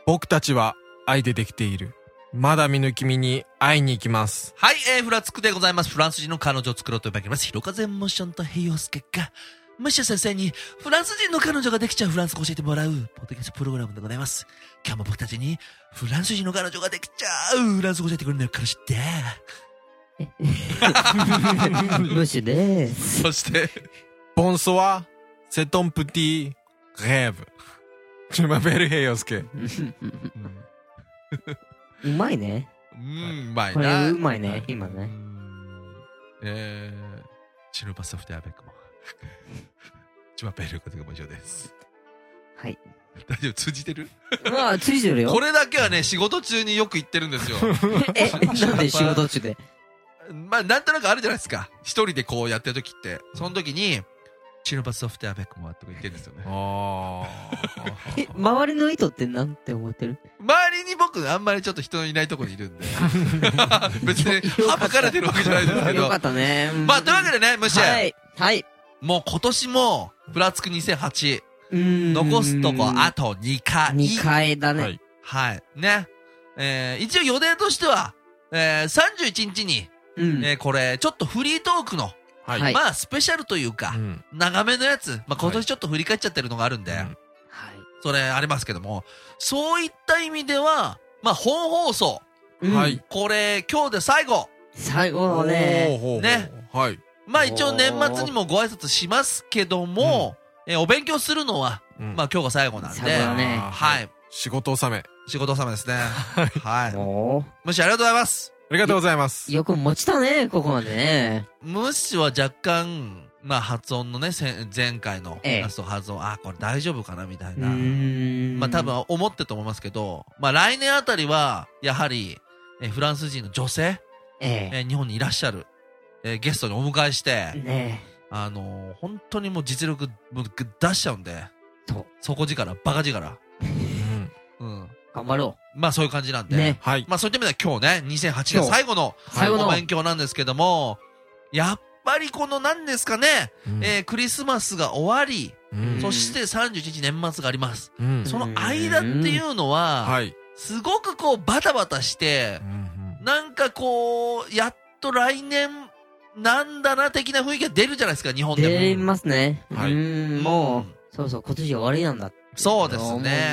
僕たちは愛でできている。まだ見ぬ君に会いに行きます。 はい、フラつくでございます。フランス人の彼女を作ろうと呼ばれます。ひろかぜモーションとヘイヨスケが、ムッシュ先生にフランス人の彼女ができちゃうフランス語を教えてもらう、ポッドキャストプログラムでございます。今日も僕たちにフランス人の彼女ができちゃうフランス語を教えてくれるのよ、彼氏って。 ムッシュです。 そして、 ボンソワ、セトンプティ、レーブ。Je m'appelleヘイヨスケ。 うまいね。 うまいこれな。 うまいね、今ね。 チルバソフトアベックも。チュマペルことがも以上です。 はい。 大丈夫、通じてる？ ああ、ついてるよ。 これだけはね、仕事中によく言ってるんですよ。 なんで仕事中で。 まあ、なんとなくあるじゃないですか。一人でこうやってる時って。その時に、チルバソフトアベックもとか言ってるんですよね。 周りの人ってなんて思ってる？ 周りに僕、あんまりちょっと人のいないとこにいるんで。別に、省かれてるわけじゃないですけど。 よかったね。 まあ、というわけでね、ムシェ。 はい。はい。 もう今年も、フラつく2008。残すとこ、あと2回。 2回だね。 はい。ね。一応予定としては、31日に、これ、ちょっとフリートークの、 はい。 まあ、スペシャルというか、長めのやつ、まあ、今年ちょっと振り返っちゃってるのがあるんで、それありますけども、そういった意味では、まあ、本放送。 はい。 これ、今日で最後。 最後のね。 ね。 はい。 まあ、一応年末にもご挨拶しますけども、お勉強するのは、まあ、今日が最後なんで。 最後だね。 はい。 仕事納め。 仕事納めですね。はい。 もしありがとうございます。 ありがとうございます。 よく持ちたね、ここまでね。 ムッシュは若干、まあ発音のね、前回の発音、これ大丈夫かなみたいな。まあ多分思ってると思いますけど、まあ来年あたりは、やはり、フランス人の女性、日本にいらっしゃる、ゲストにお迎えして、本当にもう実力出しちゃうんで、底力、バカ力。 頑張ろう。まあそういう感じなんで。はい。まあそういった意味では今日ね、2008年最後のお勉強なんですけども、やっぱりこの何ですかね、クリスマスが終わり、そして31日年末があります。その間っていうのは、すごくこうバタバタして、なんかこう、やっと来年なんだな的な雰囲気が出るじゃないですか、日本でも。 出ますね。もう、そうそう、今年終わりなんだ。 そうですね。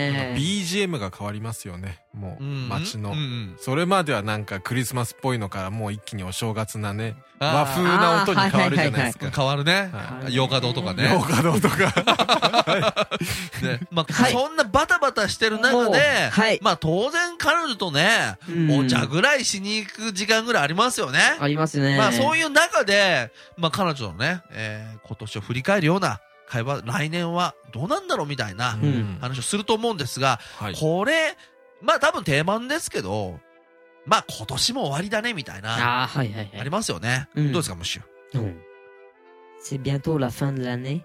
BGM が変わりますよね。もう、街の。それまではなんかクリスマスっぽいのからもう一気にお正月なね、和風な音に変わるじゃないですか。 変わるね。洋華堂とかね。 洋華堂とか。 まあ、そんなバタバタしてる中で、まあ当然彼女とね、お茶ぐらいしに行く時間ぐらいありますよね。 ありますね。 まあそういう中で、まあ彼女のね、今年を振り返るような、会話、来年はどうなんだろうみたいな話をすると思うんですが、これ、まあ多分定番ですけど、まあ今年も終わりだねみたいな、ありますよね。どうですか、ムッシュ。 C'est bientôt la fin de l'année.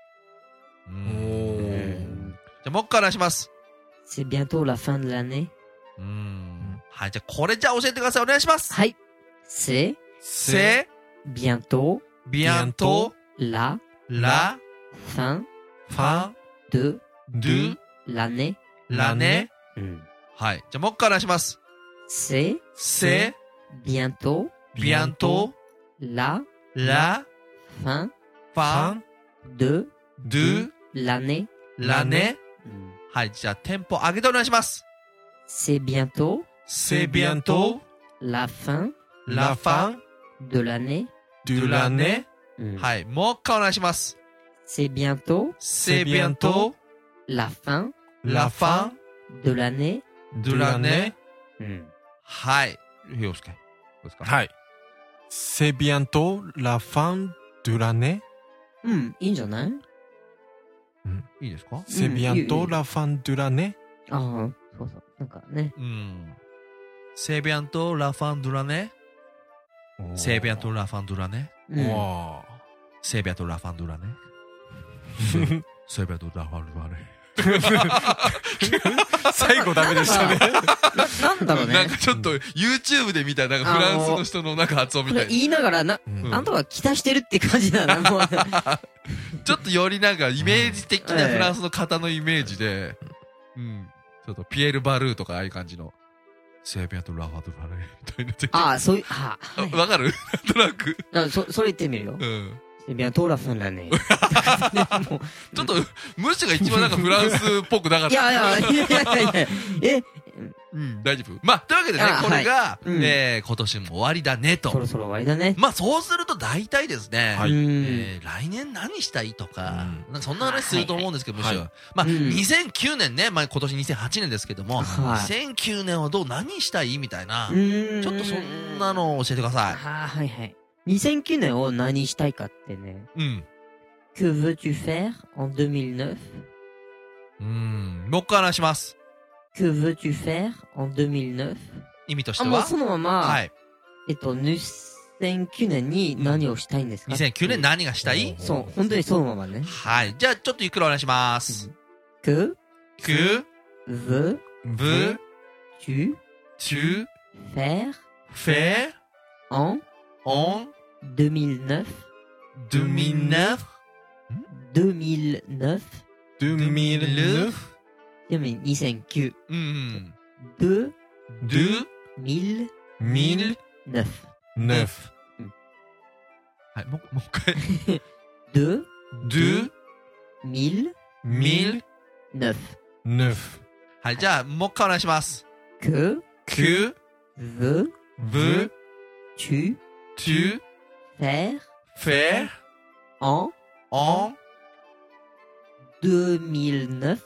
じゃあもう一回お願いします。 C'est bientôt la fin de l'année. はい、じゃあこれじゃあ教えてください。お願いします。 はい。C'est bientôt la fin de l'année. はい。じゃあもう一回お願いします。 C'est bientôt la fin de l'année. はい。じゃあテンポ上げてお願いします。 C'est bientôt la fin de l'année. はい。もう一回お願いします。 C'est bientôt la fin de l'année. はい。よろしく。どうですか？ はい。C'est bientôt la fin de l'année. いいんじゃない？ いいですか？ C'est bientôt la fin de l'année. ああ、そうそう。なんかね。 C'est bientôt la fin de l'année. C'est bientôt la fin de l'année. C'est bientôt la fin de l'année. C'est bientôt la fin de l'année. 最後ダメでしたね。 なんだろうね。 なんかちょっと YouTube で見たなんかフランスの人のなんか発音みたいな。 言いながらなんとか期待してるって感じだな、もう。 ちょっとよりなんかイメージ的なフランスの方のイメージで、 ちょっとピエール・バルーとかああいう感じの。セービアとラファドラレみたいな。 ああ、そういう、 わかるなんとなく。 それ言ってみるよ。セービアとラファドラレ。 ちょっと、ムッシュが一番なんかフランスっぽくなかった。 いや、 大丈夫。まあ、というわけでね、これが、今年も終わりだねと。 そろそろ終わりだね。 まあ、そうすると大体ですね、来年何したいとか、そんな話すると思うんですけど、むしろ。まあ、2009年ね、まあ、今年2008年ですけども、2009年は何したいみたいな、ちょっとそんなのを教えてください。 はいはい。2009年を何したいかってね。Que veux-tu faire en 2009? 僕から話します。 Que veux-tu faire en 2009? 意味としてはもうそのまま、2009年に何をしたいんですか？ 2009 年何がしたい？ そう、本当にそのままね。 はい。じゃあ、ちょっとゆっくりお願いします。 Que veux-tu faire en 2009? 2009. 2009. はい、もう一回。 2009. はい、じゃあ、もう一回お願いします。 Que veux-tu faire en 2009?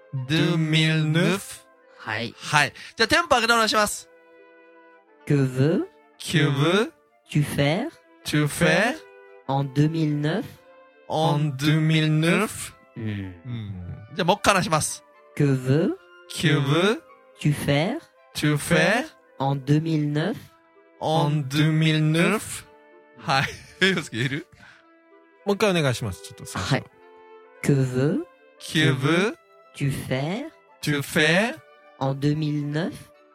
はい。 はい。じゃあ、テンポ上げてお願いします。 Que veux-tu faire en 2009? じゃあ、もう一回お願いします。 Que veux-tu faire en 2009? はい。よすけ言える？ もう一回お願いします。ちょっと最初。 はい。Que veux-tu faire en 2009?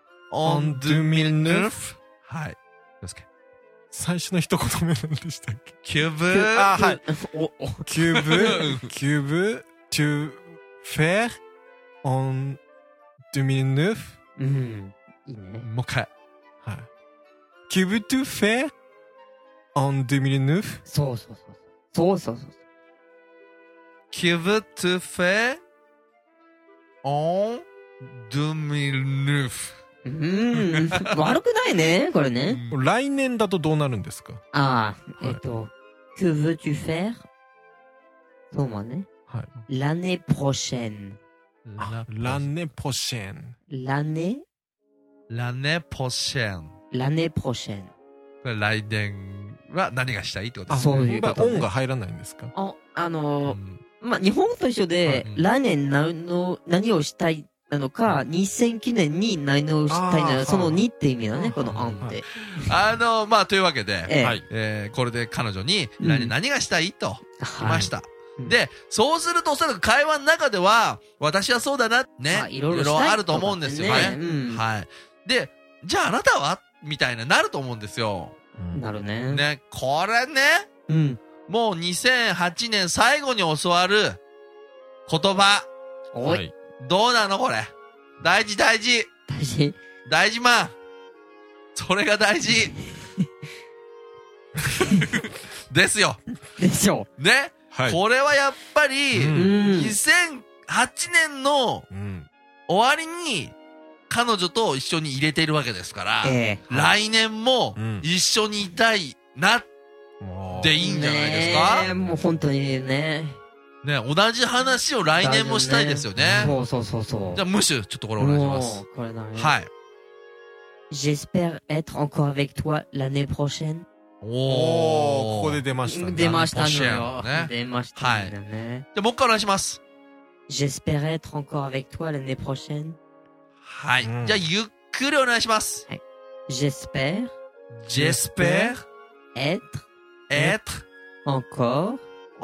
はい。よすけ。 最初の一言目何でしたっけ？ キューブあ、はい。キューブ、tu faire en 2009? いいね。 もう一回。 はい。que veux-tu faire en 2009? そう。 que veux-tu faire en 2009? 悪くないね、これね。 来年だとどうなるんですか？ que veux-tu faire? そうまね。 はい。 l'année prochaine. l'année prochaine. l'année prochaine. 来年は何がしたいってことですか？そういうこと。 音が入らないんですか？ まあ、日本と一緒で、来年何をしたいなのか、2009年に何をしたいなのか、その2って意味だね、この案って。 まあ、というわけで、これで彼女に、来年何がしたいと、来ました。で、そうするとおそらく会話の中では、私はそうだな、ね。いろいろあると思うんですよね。はい。で、じゃああなたはみたいなると思うんですよ。 なるね。 ね、これね。もう2008年最後に教わる言葉。 おい。 どうなのこれ。大事。大事まん。それが大事。ですよ。 でしょ。 ね。はい、これはやっぱり、2008年の終わりに彼女と一緒に入れているわけですから、来年も一緒にいたいなでいいんじゃないですか？ もう本当にね。 ね、同じ話を来年もしたいですよね。 そう。じゃあ、ムッシュ、ちょっとこれお願いします。 これだね。 はい。 J'espère être encore avec toi l'année prochaine. ここで出ましたね。 出ましたね。 出ましたね。じゃあ、もう一回お願いします。 J'espère être encore avec toi l'année prochaine. はい。じゃあ、ゆっくりお願いします。 はい。J'espère être encore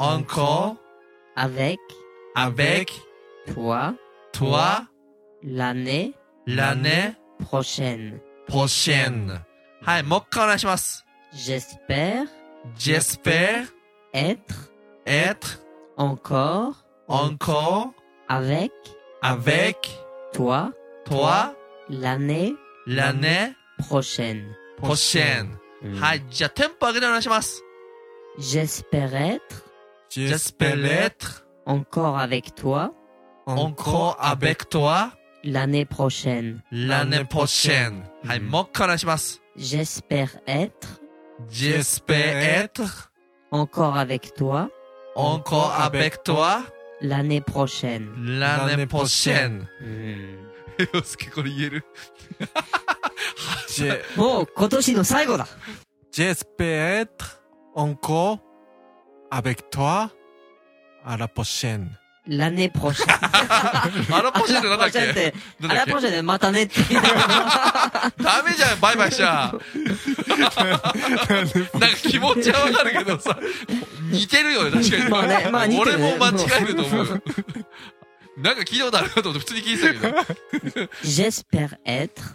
avec toi l'année prochaine. はい、もう一回お願いします。 J'espère être encore avec toi, l'année prochaine. はい。じゃあ、テンポ上げてお願いします。 J'espère être encore avec toi l'année prochaine. はい。もう一回お願いします。 J'espère être encore avec toi l'année prochaine. よすけこれ言えるもう今年の最後だ。 J'espère être encore avec toi à la prochaine. L'année prochaine. あらポシェってなんだっけ？ あらポシェでまたねって。 ダメじゃん、バイバイしちゃ。なんか気持ちはわかるけどさ、似てるよね、確かに。 まあね、まあ似てる、ね。 俺も間違えると思う。なんか聞いたことあるかと思って普通に聞いてたけど。 J'espère être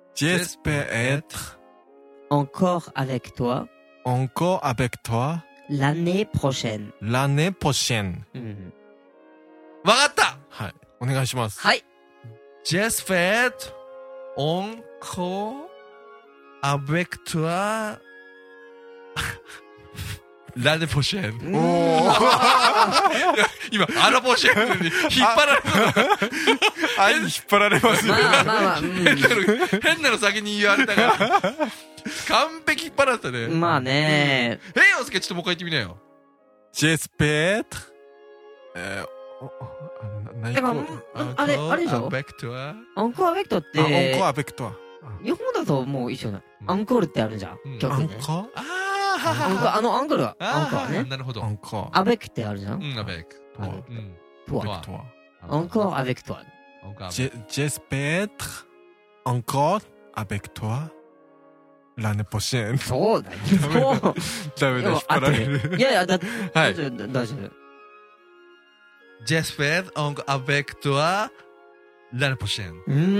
encore avec toi l'année prochaine. わかった。 はい。お願いします。 はい。 J'espère encore avec toi l'année prochaine. 今、アラポシェンに引っ張られる。 愛に引っ張られますよね。 まあ、 変なの先に言われたから。完璧引っ張られたね。 まあね。 ヨウスケちょっともう一回言ってみなよ。 J'espère あれでしょアンコーアベクトって、日本だともう一緒な。アンコールってあるじゃん。曲ね。アンコールは、アンコールね。 なるほど。 アベクってあるじゃん。 アベク。 アンコーアベクト。 J'espère encore avec toi l'année prochaine. そうだよ。 ダメだ、引っ張られる。 いや、大丈夫。 J'espère encore avec toi l'année prochaine.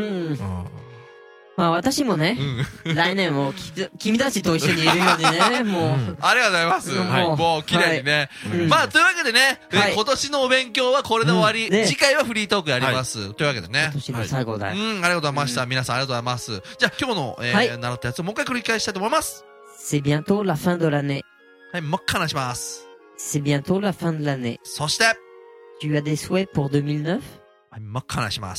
まあ私もね、来年も君たちと一緒にいるようにね、もう。 ありがとうございます。もう綺麗にね。まあというわけでね、今年のお勉強はこれで終わり。次回はフリートークやります。というわけでね。 今年の最後だよ。 ありがとうございました。皆さんありがとうございます。じゃあ今日の習ったやつをもう一回繰り返したいと思います。 C'est bientôt la fin de l'année. はい、もう一回話します。 C'est bientôt la fin de l'année. そして、 Tu as des souhaits pour 2009? はい、もう一回話します。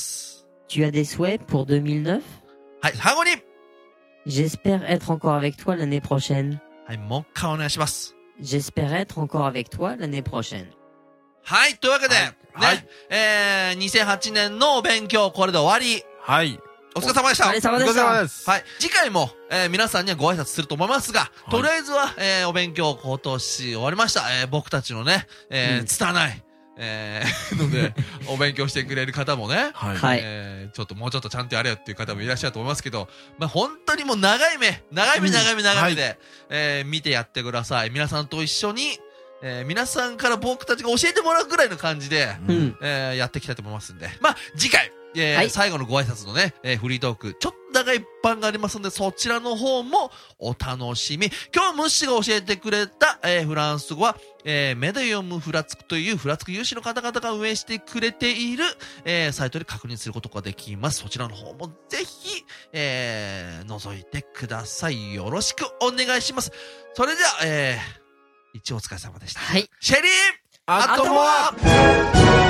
Tu as des souhaits pour 2009? はい、最後に J'espère être encore avec toi l'année prochaine. はい、もう一回お願いします。 J'espère être encore avec toi l'année prochaine. はい、というわけで、ね、2008年のお勉強、これで終わり。 はい。 お疲れ様でした。 お疲れ様でした。 はい。次回も、皆さんにはご挨拶すると思いますが、とりあえずは、お勉強今年終わりました。僕たちのね、拙い、ので、お勉強してくれる方もね、 はい。 ちょっともうちょっとちゃんとやれよっていう方もいらっしゃると思いますけど、まあ、本当にもう長い目で、見てやってください。皆さんと一緒に、皆さんから僕たちが教えてもらうぐらいの感じで、やっていきたいと思いますんで、まあ、次回、最後のご挨拶のね、フリートーク、ちょっと長い版がありますので、そちらの方もお楽しみ。今日ムッシーが教えてくれた、フランス語は、メディオムフラツクというフラツク有志の方々が運営してくれている、サイトで確認することができます。そちらの方もぜひ、覗いてください。よろしくお願いします。それでは、一応お疲れ様でした。 はい。 シェリーあとも